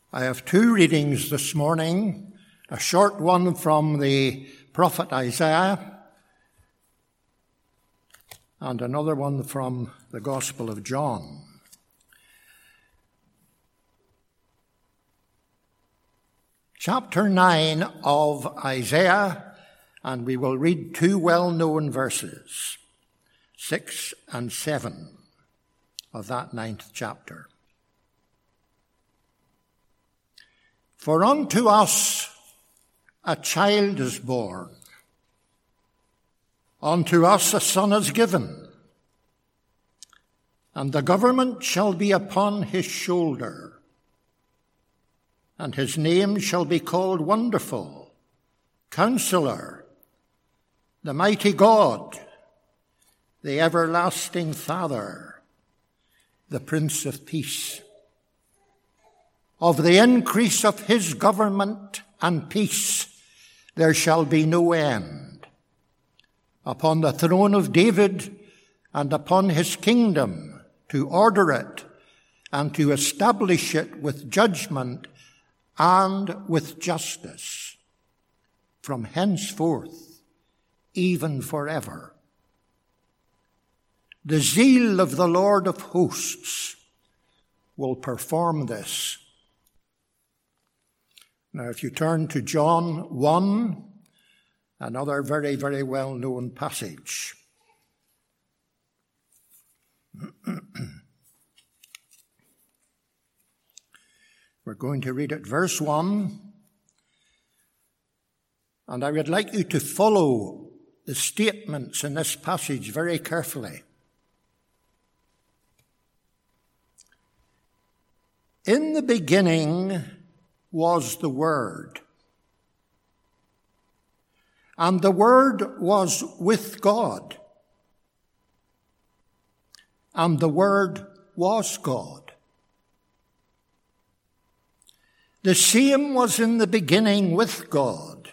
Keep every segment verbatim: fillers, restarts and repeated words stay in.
I have two readings this morning, a short one from the prophet Isaiah and another one from the Gospel of John. Chapter nine of Isaiah, and we will read two well-known verses, six and seven of that ninth chapter. For unto us a child is born, unto us a son is given, and the government shall be upon his shoulder, and his name shall be called Wonderful, Counselor, the Mighty God, the Everlasting Father, the Prince of Peace. Of the increase of his government and peace there shall be no end, upon the throne of David and upon his kingdom, to order it and to establish it with judgment and with justice, from henceforth, even forever. The zeal of the Lord of hosts will perform this. Now, if you turn to John one, another very, very well-known passage. We're going to read it, verse one, and I would like you to follow the statements in this passage very carefully. In the beginning was the Word, and the Word was with God, and the Word was God. The same was in the beginning with God.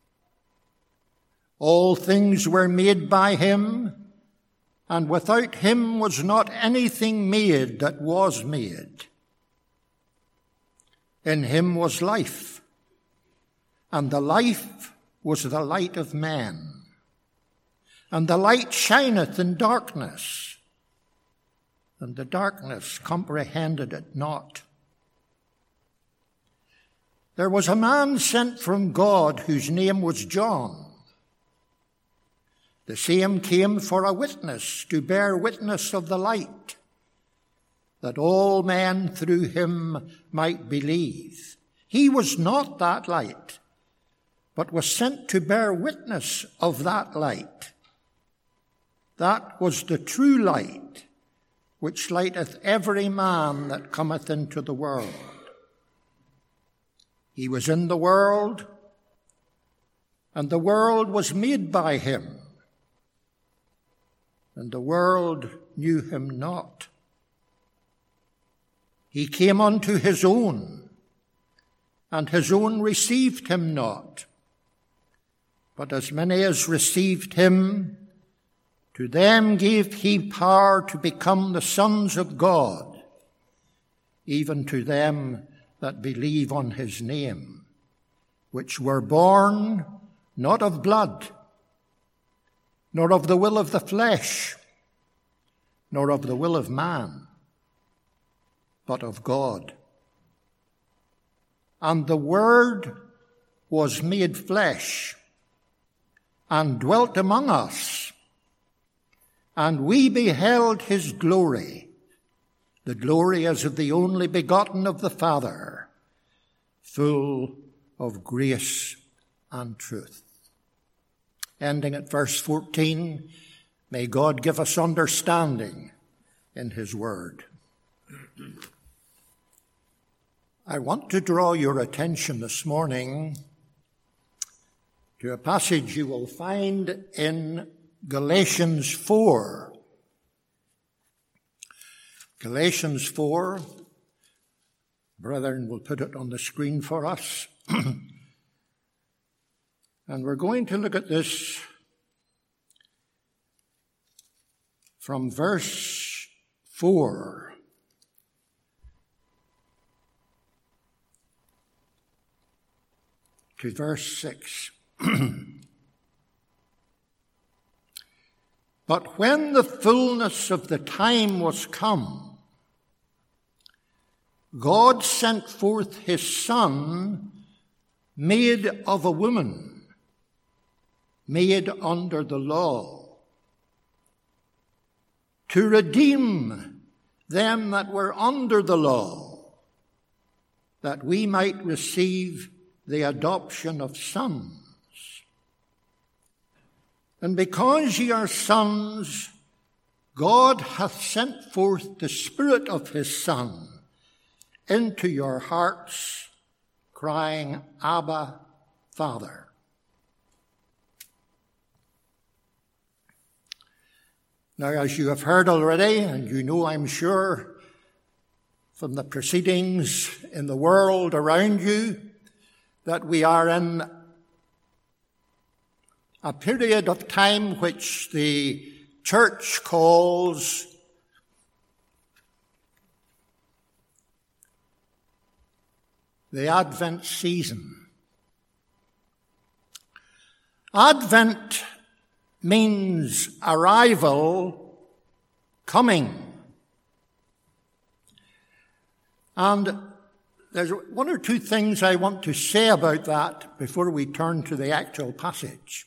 All things were made by him, and without him was not anything made that was made. In him was life, and the life was the light of men. And the light shineth in darkness, and the darkness comprehended it not. There was a man sent from God whose name was John. The same came for a witness, to bear witness of the light, that all men through him might believe. He was not that light, but was sent to bear witness of that light. That was the true light, which lighteth every man that cometh into the world. He was in the world, and the world was made by him, and the world knew him not. He came unto his own, and his own received him not. But as many as received him, to them gave he power to become the sons of God, even to them that believe on his name, which were born not of blood, nor of the will of the flesh, nor of the will of man, but of God. And the Word was made flesh and dwelt among us, and we beheld his glory, the glory as of the only begotten of the Father, full of grace and truth. Ending at verse fourteen, may God give us understanding in his word. I want to draw your attention this morning to a passage you will find in Galatians four. Galatians four. Brethren will put it on the screen for us. And we're going to look at this from verse four. to verse six. But when the fullness of the time was come, God sent forth his Son, made of a woman, made under the law, to redeem them that were under the law, that we might receive the adoption of sons. And because ye are sons, God hath sent forth the Spirit of his Son into your hearts, crying, Abba, Father. Now, as you have heard already, and you know, I'm sure, from the proceedings in the world around you, that we are in a period of time which the church calls the Advent season. Advent means arrival, coming. And there's one or two things I want to say about that before we turn to the actual passage.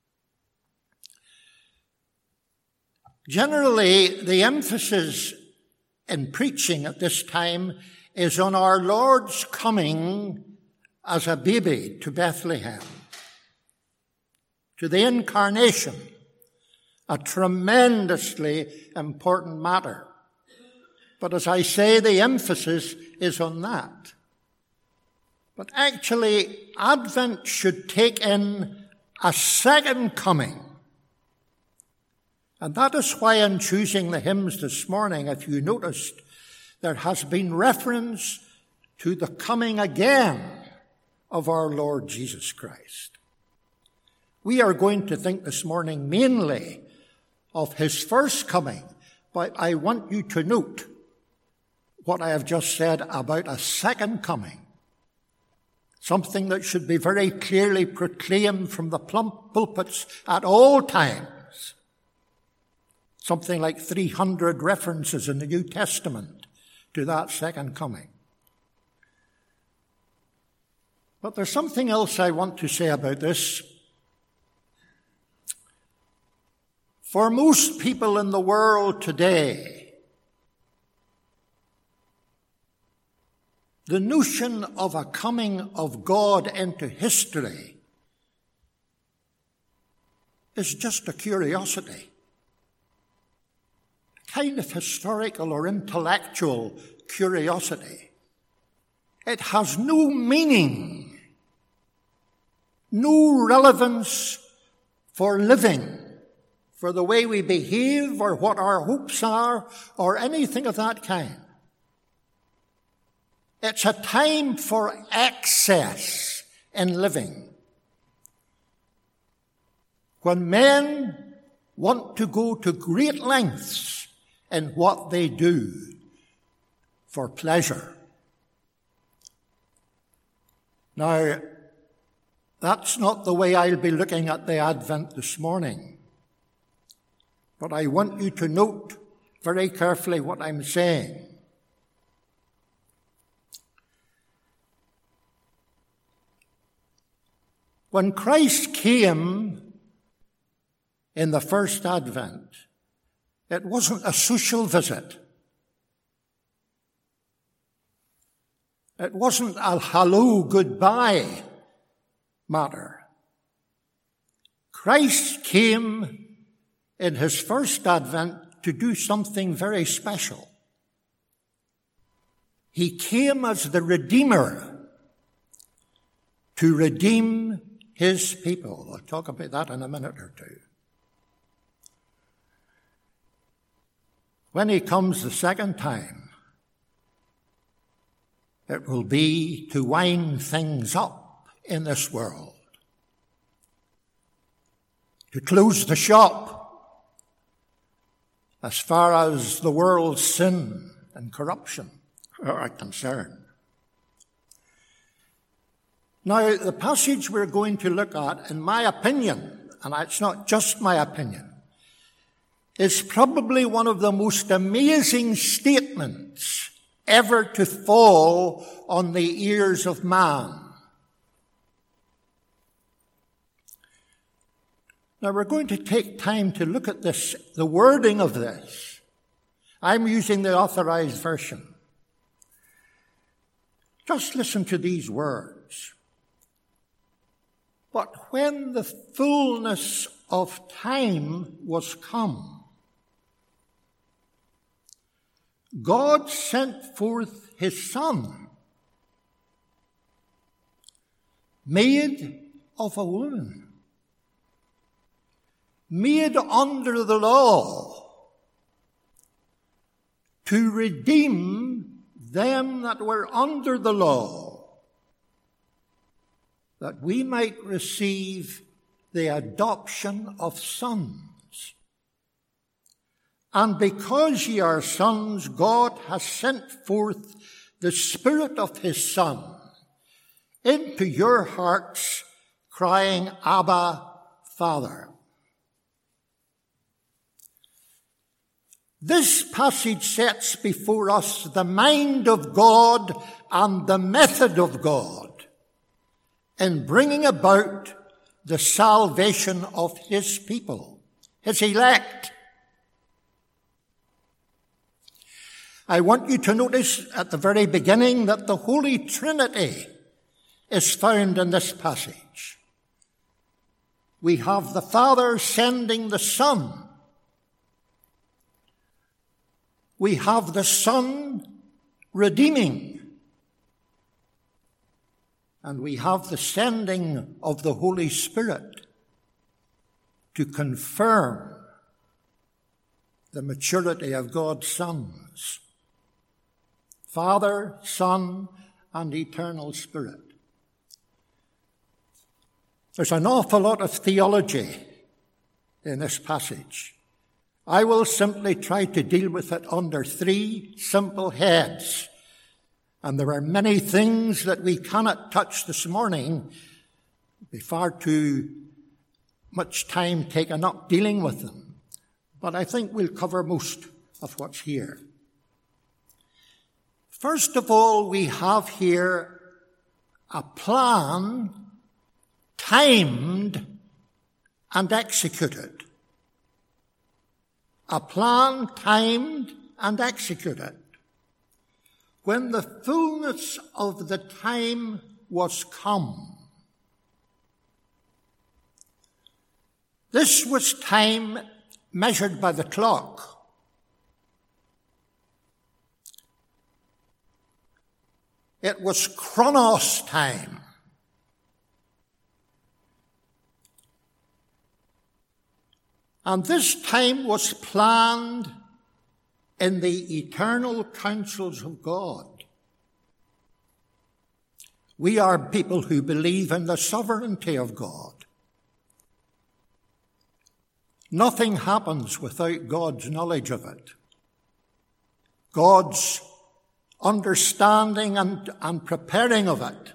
Generally, the emphasis in preaching at this time is on our Lord's coming as a baby to Bethlehem, to the incarnation, a tremendously important matter. But as I say, the emphasis is on that. But actually, Advent should take in a second coming. And that is why in choosing the hymns this morning, if you noticed, there has been reference to the coming again of our Lord Jesus Christ. We are going to think this morning mainly of his first coming, but I want you to note what I have just said about a second coming, something that should be very clearly proclaimed from the pulpits at all times. Something like three hundred references in the New Testament to that second coming. But there's something else I want to say about this. For most people in the world today, the notion of a coming of God into history is just a curiosity. Kind of historical or intellectual curiosity. It has no meaning, no relevance for living, for the way we behave or what our hopes are or anything of that kind. It's a time for excess in living. When men want to go to great lengths in what they do for pleasure. Now, that's not the way I'll be looking at the Advent this morning. But I want you to note very carefully what I'm saying. When Christ came in the first Advent, it wasn't a social visit. It wasn't a hello, goodbye matter. Christ came in his first Advent to do something very special. He came as the Redeemer to redeem his people. I'll talk about that in a minute or two. When he comes the second time, it will be to wind things up in this world, to close the shop as far as the world's sin and corruption are concerned. Now, the passage we're going to look at, in my opinion, and it's not just my opinion, is probably one of the most amazing statements ever to fall on the ears of man. Now, we're going to take time to look at this, the wording of this. I'm using the Authorized Version. Just listen to these words. But when the fullness of time was come, God sent forth his Son, made of a woman, made under the law, to redeem them that were under the law, that we might receive the adoption of sons. And because ye are sons, God has sent forth the Spirit of his Son into your hearts, crying, Abba, Father. This passage sets before us the mind of God and the method of God in bringing about the salvation of his people, his elect. I want you to notice at the very beginning that the Holy Trinity is found in this passage. We have the Father sending the Son. We have the Son redeeming. And we have the sending of the Holy Spirit to confirm the maturity of God's sons. Father, Son, and Eternal Spirit. There's an awful lot of theology in this passage. I will simply try to deal with it under three simple heads. And there are many things that we cannot touch this morning. It'd be far too much time taken up dealing with them. But I think we'll cover most of what's here. First of all, we have here a plan timed and executed. A plan timed and executed. When the fullness of the time was come. This was time measured by the clock. It was chronos time. And this time was planned in the eternal counsels of God. We are people who believe in the sovereignty of God. Nothing happens without God's knowledge of it. God's understanding and, and preparing of it.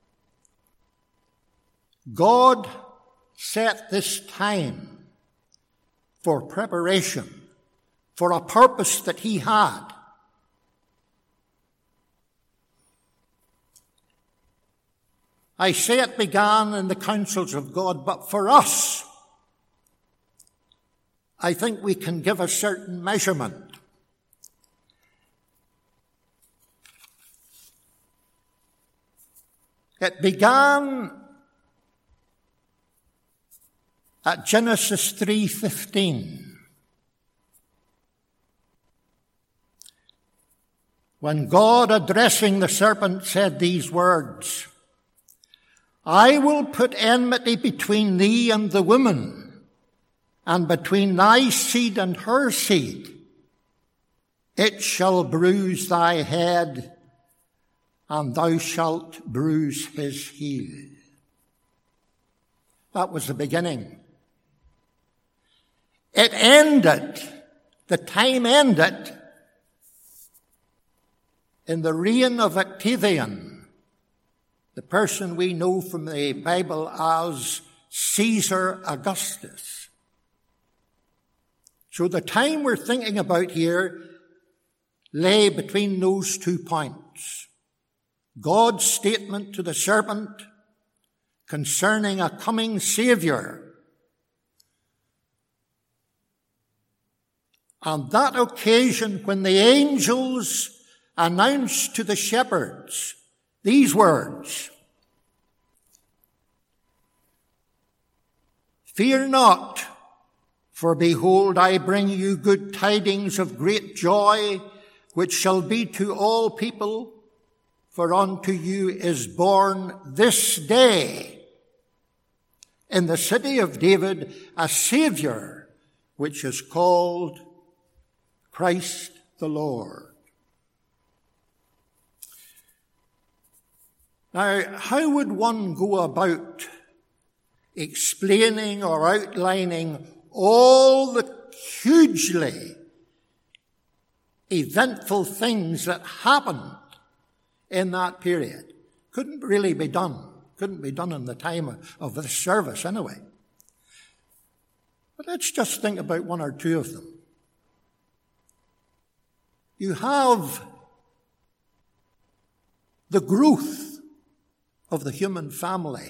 God set this time for preparation, for a purpose that he had. I say it began in the counsels of God, but for us, I think we can give a certain measurement. It began at Genesis three fifteen, when God, addressing the serpent, said these words, I will put enmity between thee and the woman, and between thy seed and her seed. It shall bruise thy head, and thou shalt bruise his heel. That was the beginning. It ended, the time ended, in the reign of Octavian, the person we know from the Bible as Caesar Augustus. So the time we're thinking about here lay between those two points. God's statement to the serpent concerning a coming Savior, and that occasion when the angels announced to the shepherds these words, "Fear not, for behold, I bring you good tidings of great joy, which shall be to all people, for unto you is born this day in the city of David a Savior, which is called Christ the Lord." Now, how would one go about explaining or outlining all the hugely eventful things that happened in that period? Couldn't really be done. Couldn't be done in the time of, of this service anyway. But let's just think about one or two of them. You have the growth of the human family.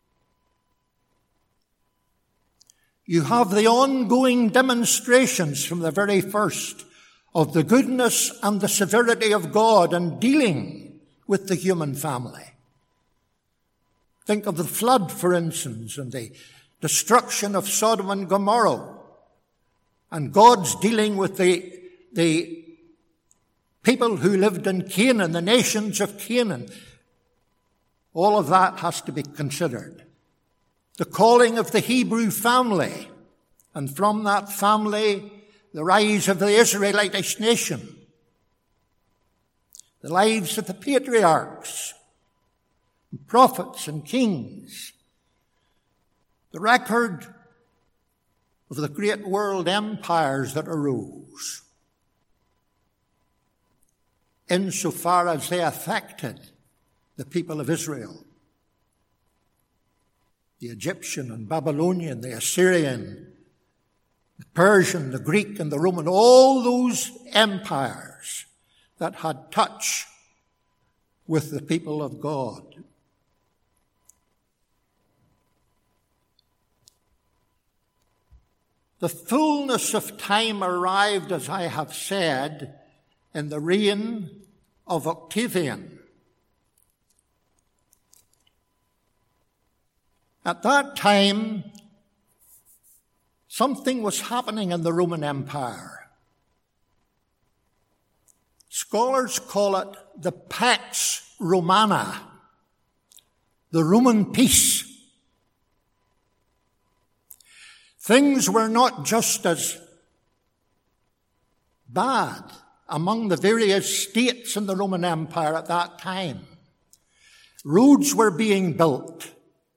You have the ongoing demonstrations from the very first of the goodness and the severity of God in dealing with the human family. Think of the flood, for instance, and the destruction of Sodom and Gomorrah, and God's dealing with the, the people who lived in Canaan, the nations of Canaan. All of that has to be considered. The calling of the Hebrew family, and from that family, the rise of the Israelitish nation. The lives of the patriarchs, and prophets and kings. The record of the great world empires that arose, insofar as they affected the people of Israel. The Egyptian and Babylonian, the Assyrian, the Persian, the Greek, and the Roman, all those empires that had touch with the people of God. The fullness of time arrived, as I have said, in the reign of Octavian. At that time, something was happening in the Roman Empire. Scholars call it the Pax Romana, the Roman peace. Things were not just as bad among the various states in the Roman Empire at that time. Roads were being built.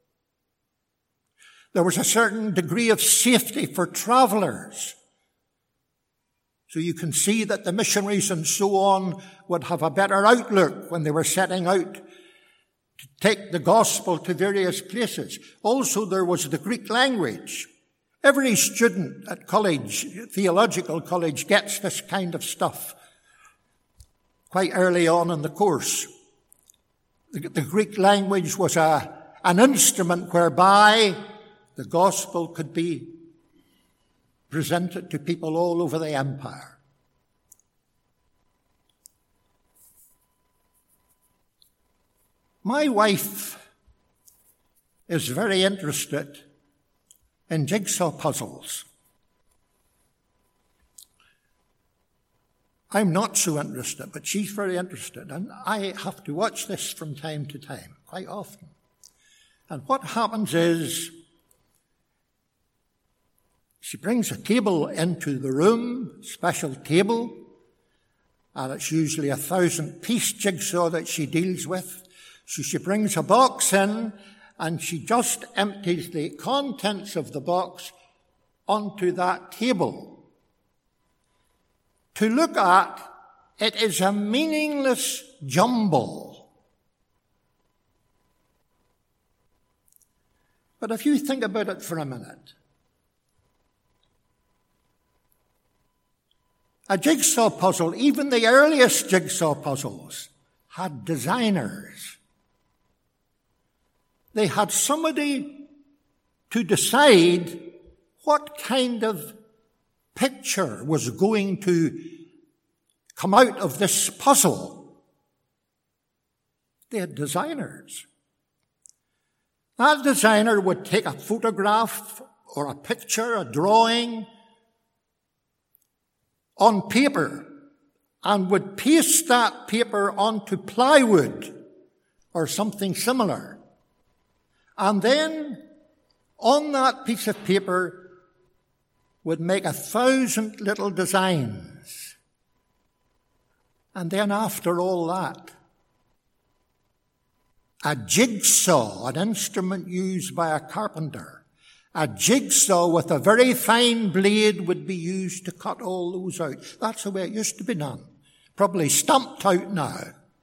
There was a certain degree of safety for travelers. So you can see that the missionaries and so on would have a better outlook when they were setting out to take the gospel to various places. Also, there was the Greek language. Every student at college, theological college, gets this kind of stuff quite early on in the course. The, the Greek language was a, an instrument whereby the gospel could be presented to people all over the empire. My wife is very interested in jigsaw puzzles. I'm not so interested, but she's very interested, and I have to watch this from time to time, quite often. And what happens is, she brings a table into the room, special table, and it's usually a thousand-piece jigsaw that she deals with. So she brings a box in, and she just empties the contents of the box onto that table. To look at, it is a meaningless jumble. But if you think about it for a minute, a jigsaw puzzle, even the earliest jigsaw puzzles, had designers. They had somebody to decide what kind of picture was going to come out of this puzzle. They had designers. That designer would take a photograph or a picture, a drawing, on paper and would paste that paper onto plywood or something similar. And then on that piece of paper would make a thousand little designs. And then after all that, a jigsaw, an instrument used by a carpenter, a jigsaw with a very fine blade would be used to cut all those out. That's the way it used to be done. Probably stumped out now.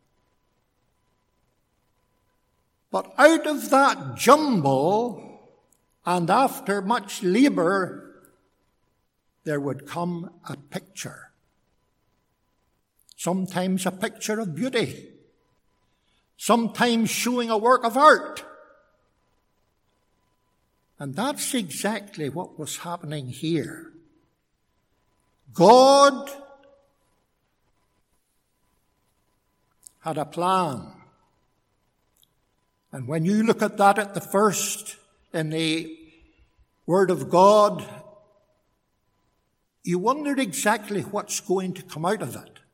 But out of that jumble, and after much labor, there would come a picture. Sometimes a picture of beauty. Sometimes showing a work of art. And that's exactly what was happening here. God had a plan. And when you look at that at the first in the Word of God, you wonder exactly what's going to come out of it.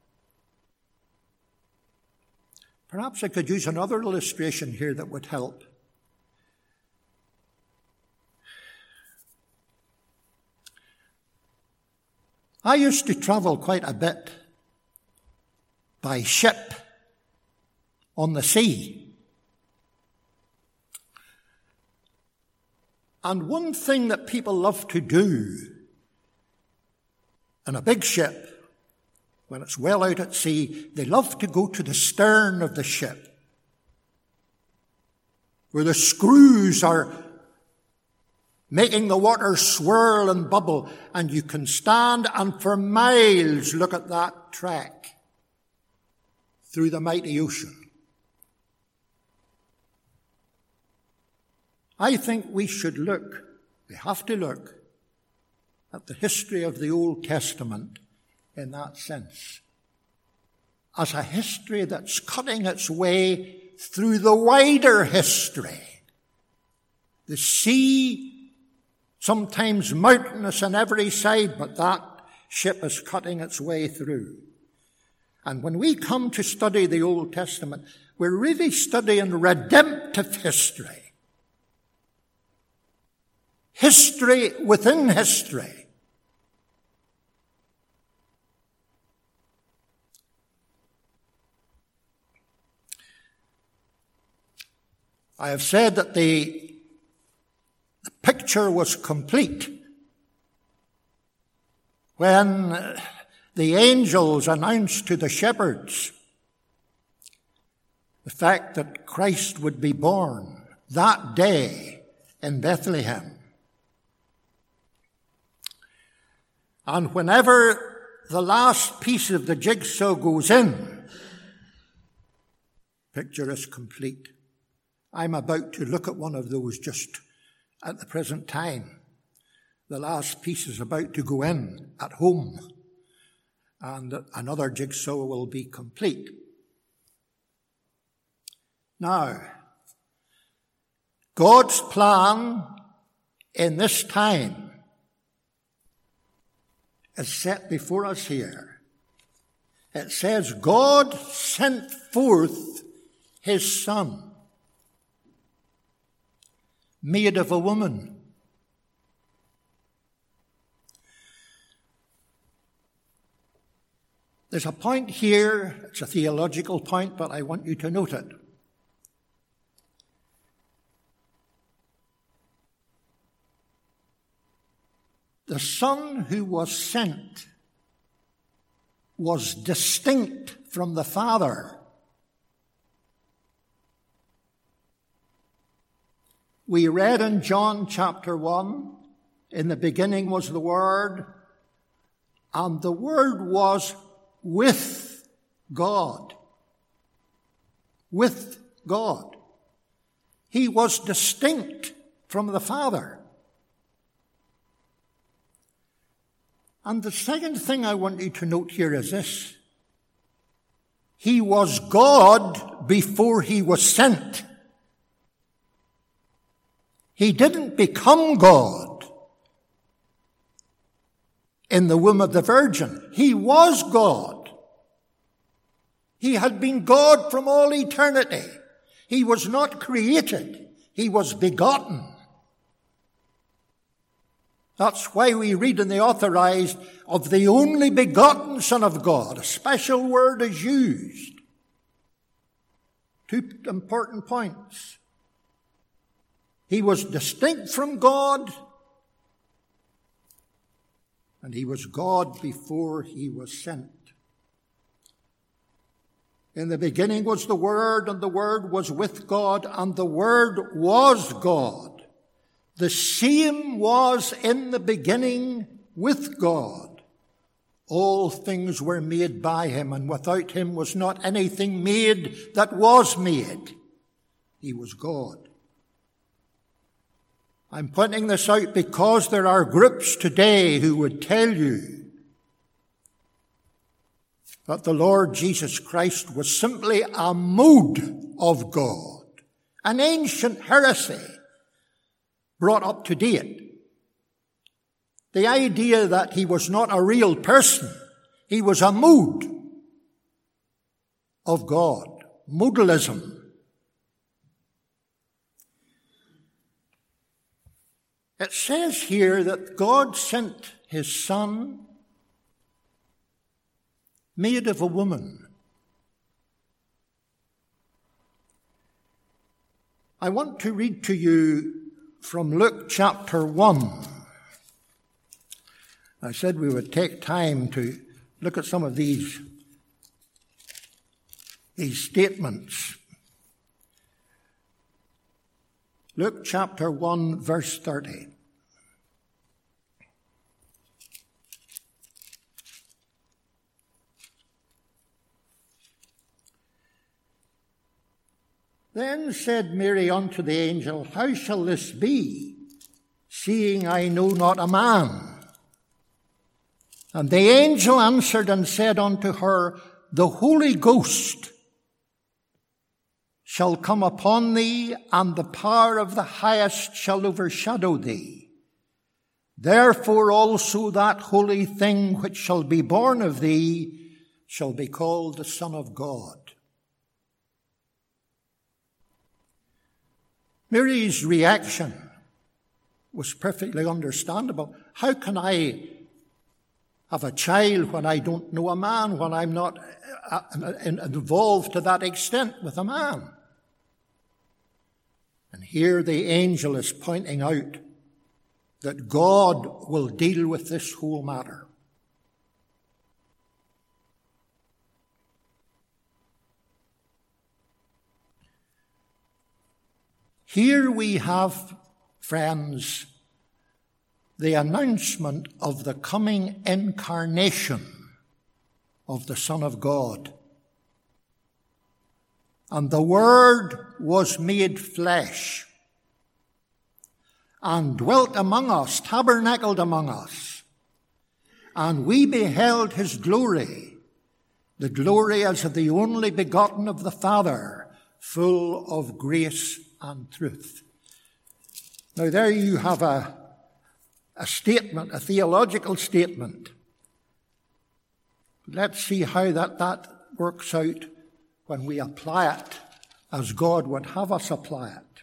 Perhaps I could use another illustration here that would help. I used to travel quite a bit by ship on the sea. And one thing that people love to do in a big ship, when it's well out at sea, they love to go to the stern of the ship, where the screws are making the water swirl and bubble, and you can stand and for miles look at that track through the mighty ocean. I think we should look, we have to look, at the history of the Old Testament in that sense, as a history that's cutting its way through the wider history. The sea, sometimes mountainous on every side, but that ship is cutting its way through. And when we come to study the Old Testament, we're really studying redemptive history. History within history. I have said that the, the picture was complete when the angels announced to the shepherds the fact that Christ would be born that day in Bethlehem. And whenever the last piece of the jigsaw goes in, the picture is complete. I'm about to look at one of those just at the present time. The last piece is about to go in at home, and another jigsaw will be complete. Now, God's plan in this time is set before us here. It says, God sent forth his Son, made of a woman. There's a point here, it's a theological point, but I want you to note it. The Son who was sent was distinct from the Father. We read in John chapter one, in the beginning was the Word, and the Word was with God. With God. He was distinct from the Father. And the second thing I want you to note here is this. He was God before he was sent. He didn't become God in the womb of the Virgin. He was God. He had been God from all eternity. He was not created. He was begotten. That's why we read in the Authorized of the only begotten Son of God. A special word is used. Two important points. He was distinct from God, and he was God before he was sent. In the beginning was the Word, and the Word was with God, and the Word was God. The same was in the beginning with God. All things were made by him, and without him was not anything made that was made. He was God. I'm pointing this out because there are groups today who would tell you that the Lord Jesus Christ was simply a mode of God, an ancient heresy brought up to date. The idea that he was not a real person, he was a mode of God, modalism. It says here that God sent his Son made of a woman. I want to read to you from Luke chapter one. I said we would take time to look at some of these, these statements. Luke chapter one, verse thirty. Then said Mary unto the angel, How shall this be, seeing I know not a man? And the angel answered and said unto her, The Holy Ghost shall come upon thee, and the power of the highest shall overshadow thee. Therefore also that holy thing which shall be born of thee shall be called the Son of God. Mary's reaction was perfectly understandable. How can I have a child when I don't know a man, when I'm not involved to that extent with a man? And here the angel is pointing out that God will deal with this whole matter. Here we have, friends, the announcement of the coming incarnation of the Son of God. And the Word was made flesh and dwelt among us, tabernacled among us. And we beheld his glory, the glory as of the only begotten of the Father, full of grace and truth. Now there you have a, a statement, a theological statement. Let's see how that, that works out when we apply it as God would have us apply it.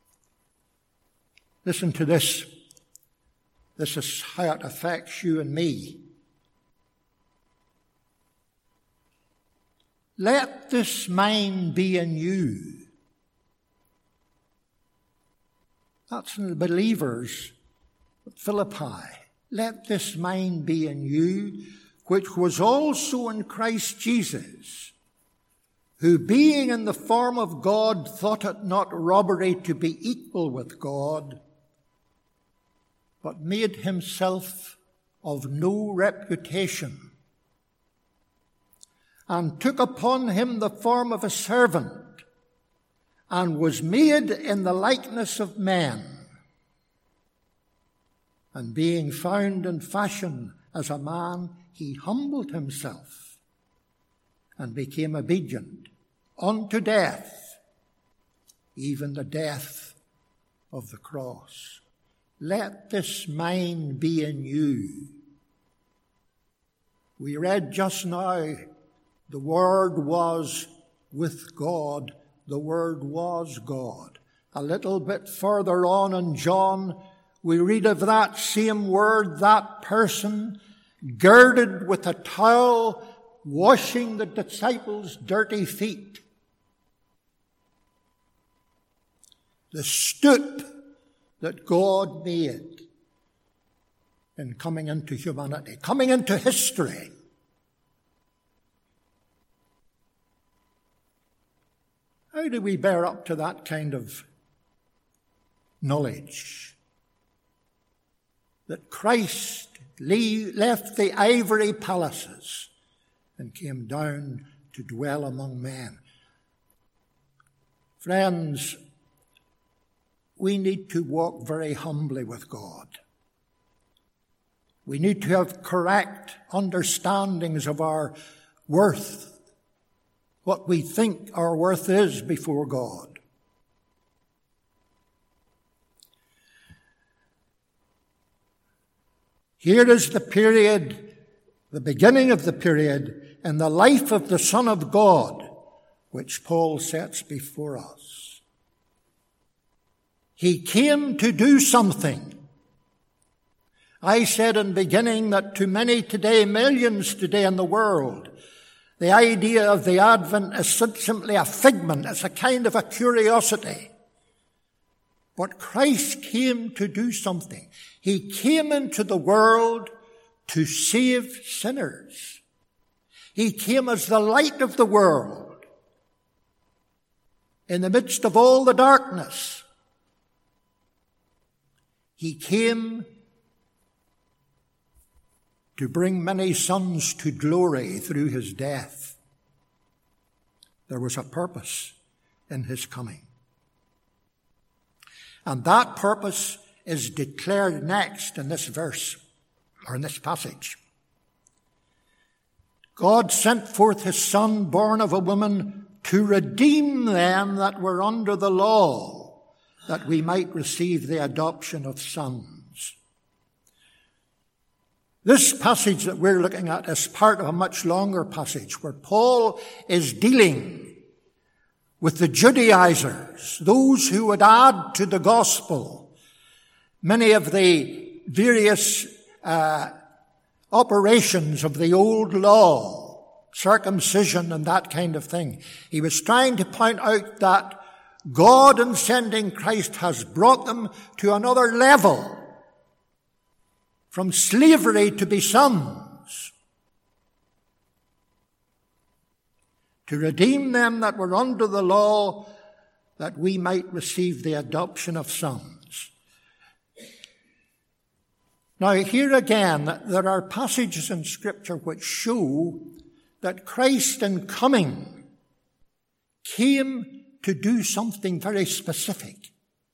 Listen to this. This is how it affects you and me. Let this mind be in you. That's in the believers at Philippi. Let this mind be in you, which was also in Christ Jesus, who being in the form of God thought it not robbery to be equal with God, but made himself of no reputation, and took upon him the form of a servant, and was made in the likeness of men. And being found in fashion as a man, he humbled himself and became obedient unto death, even the death of the cross. Let this mind be in you. We read just now, the Word was with God, the Word was God. A little bit further on in John, we read of that same Word, that person, girded with a towel, washing the disciples' dirty feet. The stoop that God made in coming into humanity, coming into history. How do we bear up to that kind of knowledge? That Christ left the ivory palaces and came down to dwell among men. Friends, we need to walk very humbly with God. We need to have correct understandings of our worth, what we think our worth is before God. Here is the period, the beginning of the period in the life of the Son of God, which Paul sets before us. He came to do something. I said in beginning that to many today, millions today in the world, the idea of the Advent is simply a figment. It's a kind of a curiosity. But Christ came to do something. He came into the world to save sinners. He came as the light of the world in the midst of all the darkness. He came to bring many sons to glory through his death. There was a purpose in his coming. And that purpose is declared next in this verse, or in this passage. God sent forth his Son, born of a woman, to redeem them that were under the law, that we might receive the adoption of sons. This passage that we're looking at is part of a much longer passage where Paul is dealing with the Judaizers, those who would add to the gospel many of the various uh, operations of the old law, circumcision and that kind of thing. He was trying to point out that God in sending Christ has brought them to another level, from slavery to be sons, to redeem them that were under the law, that we might receive the adoption of sons. Now, here again, there are passages in Scripture which show that Christ in coming came to do something very specific.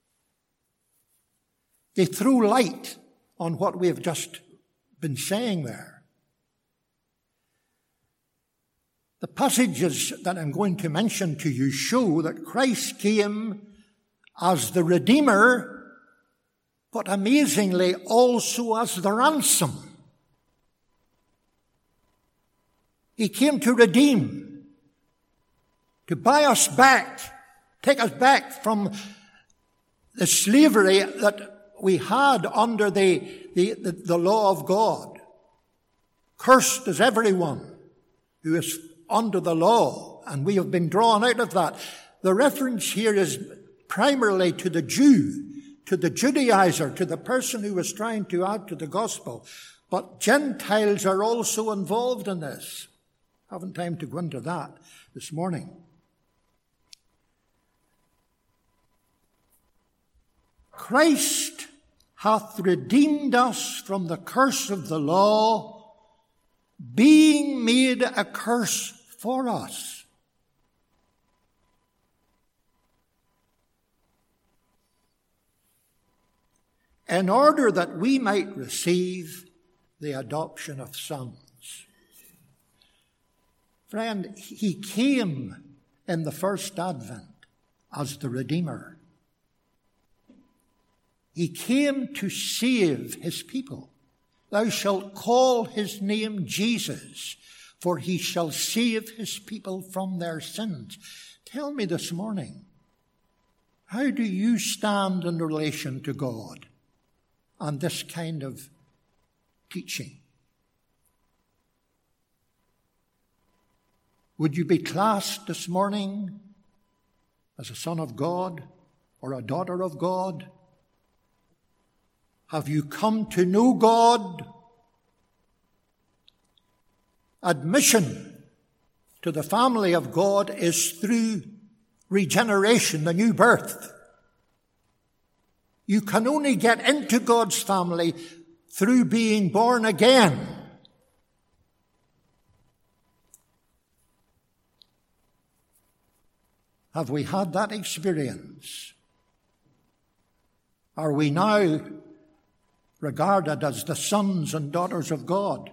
They threw light on what we have just been saying there. The passages that I'm going to mention to you show that Christ came as the Redeemer, but amazingly also as the ransom. He came to redeem, to buy us back, take us back from the slavery that we had under the, the, the, the law of God. Cursed is everyone who is under the law, and we have been drawn out of that. The reference here is primarily to the Jew, to the Judaizer, to the person who was trying to add to the gospel. But Gentiles are also involved in this. I haven't time to go into that this morning. Christ hath redeemed us from the curse of the law, being made a curse for us. In order that we might receive the adoption of sons. Friend, he came in the first advent as the Redeemer. He came to save his people. Thou shalt call his name Jesus, for he shall save his people from their sins. Tell me this morning, how do you stand in relation to God and this kind of teaching? Would you be classed this morning as a son of God or a daughter of God? Have you come to know God? Admission to the family of God is through regeneration, the new birth. You can only get into God's family through being born again. Have we had that experience? Are we now regarded as the sons and daughters of God?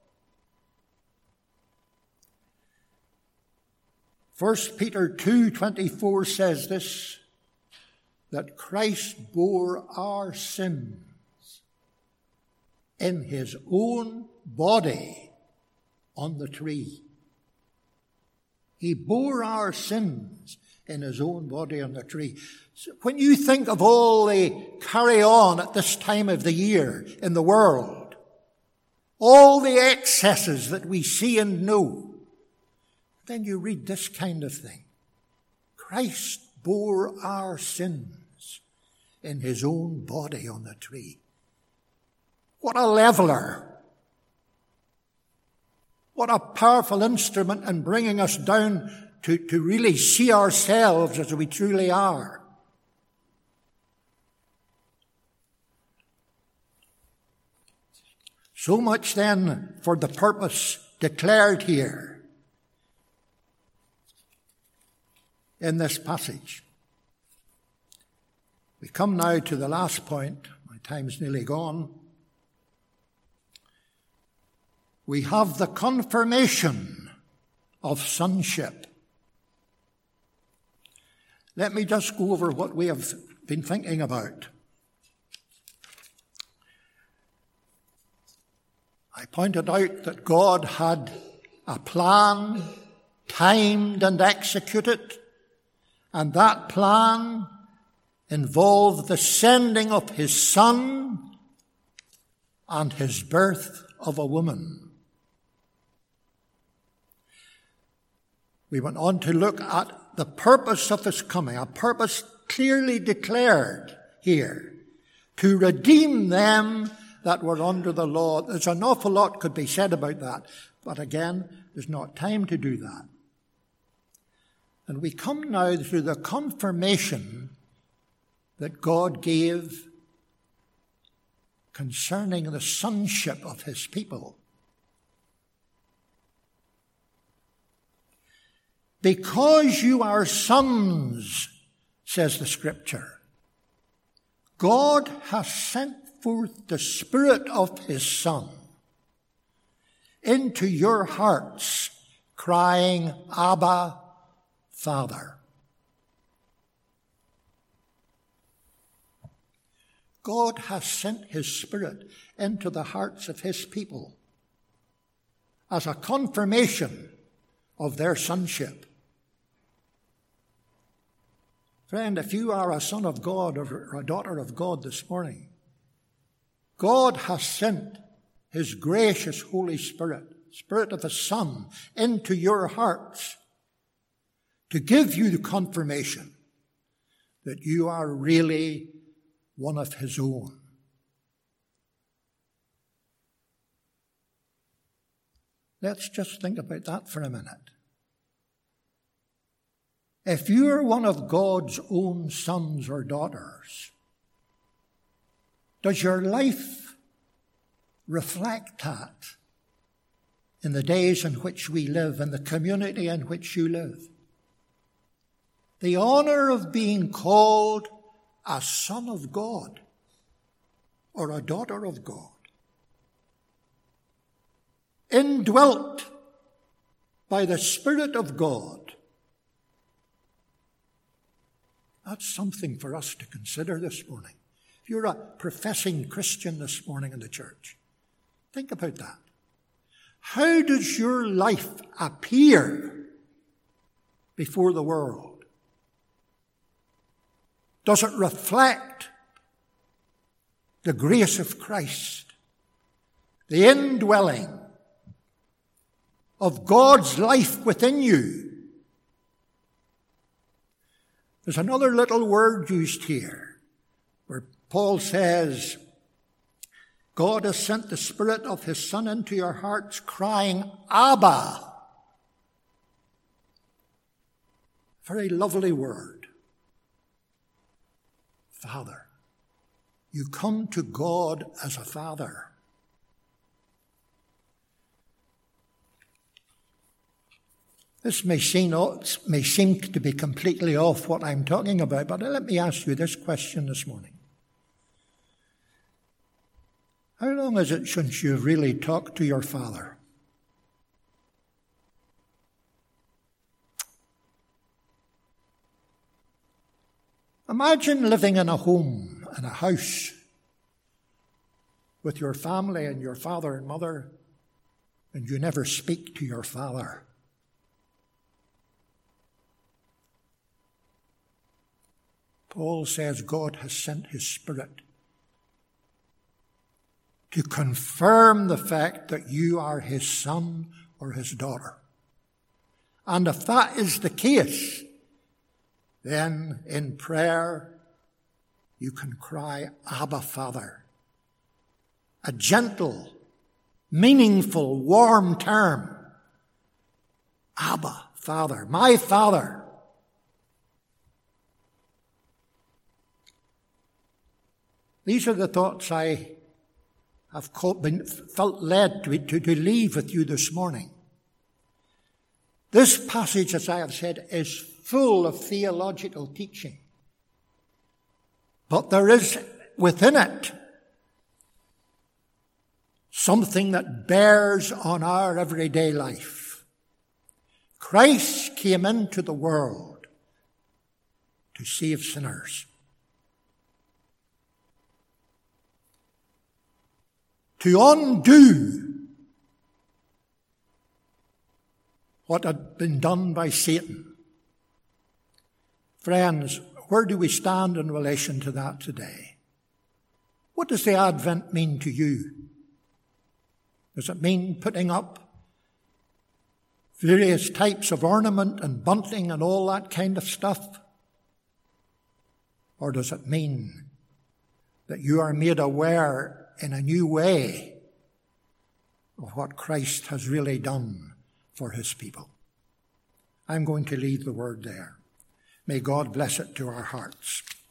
First Peter two twenty-four says this, that Christ bore our sins in his own body on the tree. He bore our sins in his own body on the tree. So when you think of all the carry-on at this time of the year in the world, all the excesses that we see and know, then you read this kind of thing. Christ bore our sins in his own body on the tree. What a leveler. What a powerful instrument in bringing us down to, to really see ourselves as we truly are. So much then for the purpose declared here in this passage. We come now to the last point. My time's nearly gone. We have the confirmation of sonship. Let me just go over what we have been thinking about. I pointed out that God had a plan, timed and executed, and that plan involved the sending of his Son and his birth of a woman. We went on to look at the purpose of his coming, a purpose clearly declared here, to redeem them that were under the law. There's an awful lot could be said about that, but again, there's not time to do that. And we come now to the confirmation that God gave concerning the sonship of his people. Because you are sons, says the Scripture, God has sent forth the Spirit of his Son into your hearts, crying, Abba, Father. God has sent his Spirit into the hearts of his people as a confirmation of their sonship. Friend, if you are a son of God or a daughter of God this morning, God has sent his gracious Holy Spirit, Spirit of his Son, into your hearts to give you the confirmation that you are really one of his own. Let's just think about that for a minute. If you're one of God's own sons or daughters, Does your life reflect that in the days in which we live, in the community in which you live? The honor of being called a son of God or a daughter of God, indwelt by the Spirit of God. That's something for us to consider this morning. If you're a professing Christian this morning in the church, think about that. How does your life appear before the world? Does it reflect the grace of Christ, the indwelling of God's life within you? There's another little word used here where Paul says, God has sent the Spirit of His Son into your hearts, crying, Abba. Very lovely word. Father. You come to God as a father. This may seem, may seem to be completely off what I'm talking about, but let me ask you this question this morning. How long is it since you've really talked to your father? Imagine living in a home, in a house, with your family and your father and mother, and you never speak to your father. Paul says God has sent His Spirit to confirm the fact that you are His son or His daughter. And if that is the case, then in prayer you can cry, Abba, Father. A gentle, meaningful, warm term. Abba, Father, my Father. These are the thoughts I have been, felt led to, to, to leave with you this morning. This passage, as I have said, is full of theological teaching. But there is within it something that bears on our everyday life. Christ came into the world to save sinners, to undo what had been done by Satan. Friends, where do we stand in relation to that today? What does the Advent mean to you? Does it mean putting up various types of ornament and bunting and all that kind of stuff? Or does it mean that you are made aware in a new way of what Christ has really done for His people? I'm going to leave the word there. May God bless it to our hearts.